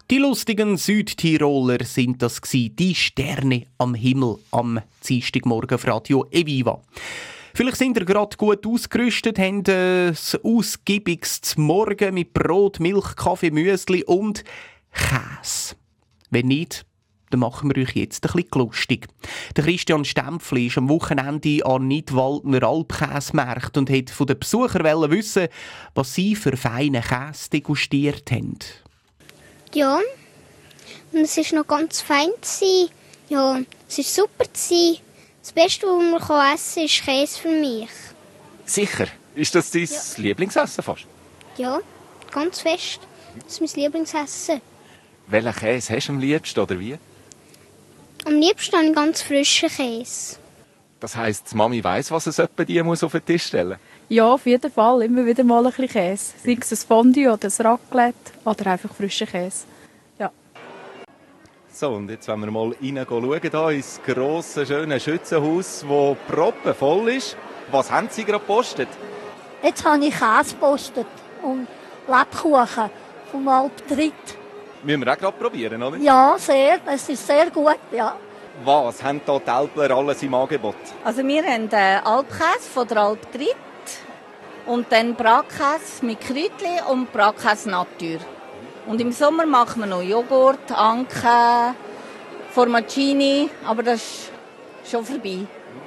Die lustigen Südtiroler sind das gsi, die Sterne am Himmel am Dienstagmorgen auf Radio Eviva. Vielleicht sind ihr gerade gut ausgerüstet, haben ein ausgiebiges Morgen mit Brot, Milch, Kaffee, Müsli und Käse. Wenn nicht, dann machen wir euch jetzt ein bisschen lustig. Der Christian Stempfli ist am Wochenende an Nidwaldner Alpkäsemärkte und wollte von den Besuchern wissen, was sie für feine Käse degustiert haben. Ja, und es war noch ganz fein. Ja, es war super. Das Beste, was man essen kann, ist Käse für mich. Sicher? Ist das dein Lieblingsessen fast? Ja, ganz fest. Das ist mein Lieblingsessen. Welchen Käse hast du am liebsten oder wie? Am liebsten habe ich ganz frischen Käse. Das heisst, die Mami weiss, was es etwa die muss auf den Tisch stellen muss? Ja, auf jeden Fall. Immer wieder mal ein bisschen Käse. Sei es ein Fondue oder ein Raclette oder einfach frischen Käse. Ja. So, und jetzt wollen wir mal schauen, hier ins grosse, schöne Schützenhaus, das proppenvoll ist. Was haben Sie gerade gepostet? Jetzt habe ich Käse gepostet und Lebkuchen vom Alptritt. Müssen wir auch gerade probieren, oder? Ja, sehr. Es ist sehr gut, ja. Was haben hier die Alpler alles im Angebot? Also wir haben Alpkäse von der Alptritt und dann Bratkäse mit Kräutchen und Bratkäse Natur. Und im Sommer machen wir noch Joghurt, Anke, Formaggini, aber das ist schon vorbei.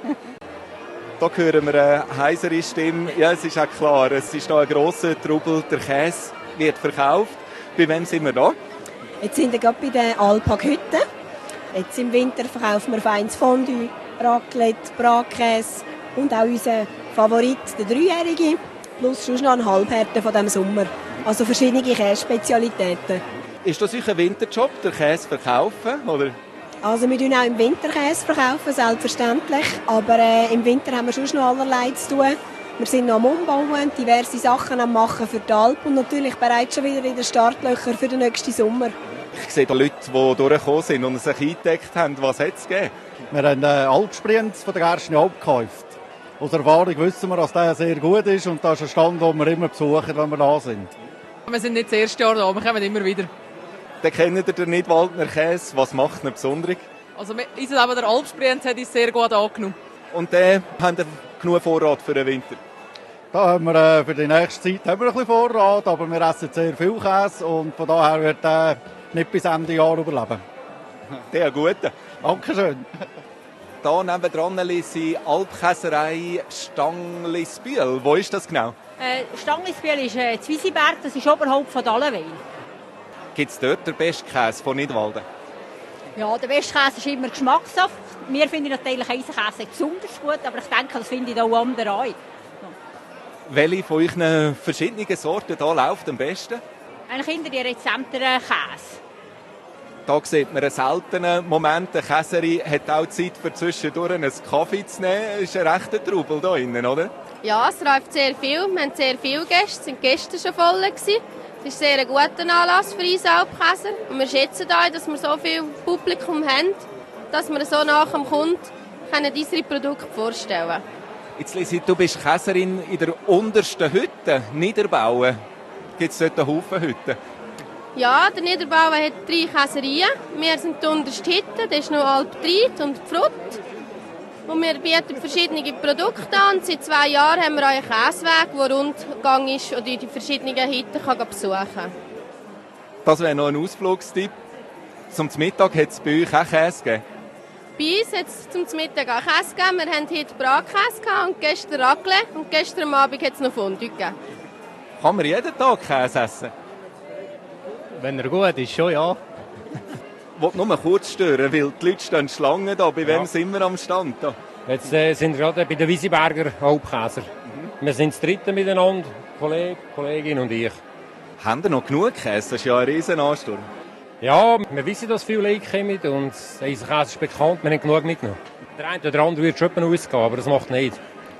Da hören wir eine heisere Stimme. Ja, es ist auch klar, es ist noch ein grosser Trubel. Der Käse wird verkauft. Bei wem sind wir da? Jetzt sind wir gerade bei den Alphag-Hütten. Jetzt im Winter verkaufen wir feines Fondue, Raclette, Bratkäse und auch unser Favorit, der Dreijährige, plus schon noch ein Halbhärte von diesem Sommer. Also verschiedene Käse-Spezialitäten. Ist das euer Winterjob, den Käse verkaufen? Oder? Also wir verkaufen auch im Winter Käse, selbstverständlich. Aber im Winter haben wir schon noch allerlei zu tun. Wir sind noch am Umbauen, diverse Sachen am Machen für die Alp und natürlich bereits schon wieder in den Startlöchern für den nächsten Sommer. Ich sehe da Leute, die durchgekommen sind und sich eingedeckt haben. Was hat es gegeben? Wir haben Alpsprinz von der ersten Alp gekauft. Aus Erfahrung wissen wir, dass der sehr gut ist und das ist ein Stand, den wir immer besuchen, wenn wir da sind. Wir sind nicht das erste Jahr da, wir kommen immer wieder. Dann kennt ihr den Nidwaldner Käse. Was macht ihn besonders? Also der Alpsprinz hat uns sehr gut angenommen. Und dann haben wir genug Vorrat für den Winter? Da haben wir für die nächste Zeit ein bisschen Vorrat, aber wir essen sehr viel Käse und von daher wird er nicht bis Ende Jahr überleben. Der gute. Dankeschön. Hier nebenan ist die Alpkäserei Stanglisbühl. Wo ist das genau? Stanglisbühl ist Zwieselberg, das ist oberhalb von Dallenwil. Gibt es dort den besten Käse von Nidwalden? Ja, der beste Käse ist immer Geschmackssache. Wir finden natürlich Eisenkäse besonders gut, aber ich denke, das finden auch andere auch. Welche von euren verschiedenen Sorten hier läuft am besten? Eigentlich hinter die rezenteren Käse. Da sieht man einen seltenen Moment. Die Käserin hat auch Zeit, für zwischendurch einen Kaffee zu nehmen. Das ist ein rechter Trubel hier innen, oder? Ja, es läuft sehr viel. Wir haben sehr viele Gäste. Es waren gestern schon voll. Es ist sehr ein guter Anlass für uns Alpkäser. Und wir schätzen auch, dass wir so viel Publikum haben, dass wir so nach dem Kunden unsere Produkte vorstellen können. Jetzt Lisi, du bist Käserin in der untersten Hütte, Niederbauen. Gibt es dort einen Haufen Hütten? Ja, der Niederbauen hat 3 Käserien. Wir sind die unterste Hütte, das ist noch Alptritt und Pfrut. Und wir bieten verschiedene Produkte an. Seit 2 Jahren haben wir einen Käseweg, der Rundgang ist und die verschiedenen Hütten besuchen kann. Das wäre noch ein Ausflugstipp. Zum Mittag hat es bei euch auch Käse gegeben? Bei uns hat es zum Mittag auch Käse gegeben. Wir hatten heute Bratkäse und gestern Raclette und gestern Abend hat es noch Fondue gegeben. Kann man jeden Tag Käse essen? Wenn er gut ist, schon ja. Ich wollte nur kurz stören, weil die Leute stehen Schlangen da. Bei wem sind wir am Stand? Da? Jetzt sind wir gerade bei den Wiesenberger Alpkäser. Wir sind das dritte miteinander, Kollege, Kollegin und ich. Haben wir noch genug Käse? Das ist ja ein Riesenansturm. Ja, wir wissen, dass viele Leute kommen und unser Käse ist bekannt, wir haben genug mitgenommen. Der eine oder andere wird schon ausgehen, aber das macht nicht.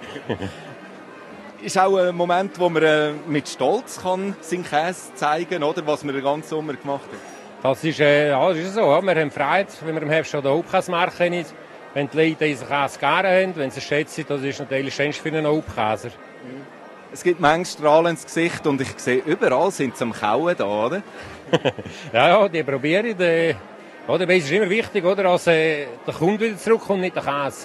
Ist auch ein Moment, wo man mit Stolz kann seinen Käse zeigen kann, oder was wir den ganzen Sommer gemacht haben. Das ist so. Ja. Wir haben Freude, wenn wir im Herbst an den Alpkäsemarkt kommen. Wenn die Leute unseren Käse gerne haben, wenn sie schätzen, das ist natürlich schönst für einen Alpkäser. Es gibt manchmal Strahlen ins Gesicht und ich sehe, überall sind sie am Kauen da, oder? Ja, die probiere ich. Oder, es ist immer wichtig, oder, dass der Kunde wieder zurückkommt, nicht der Käse.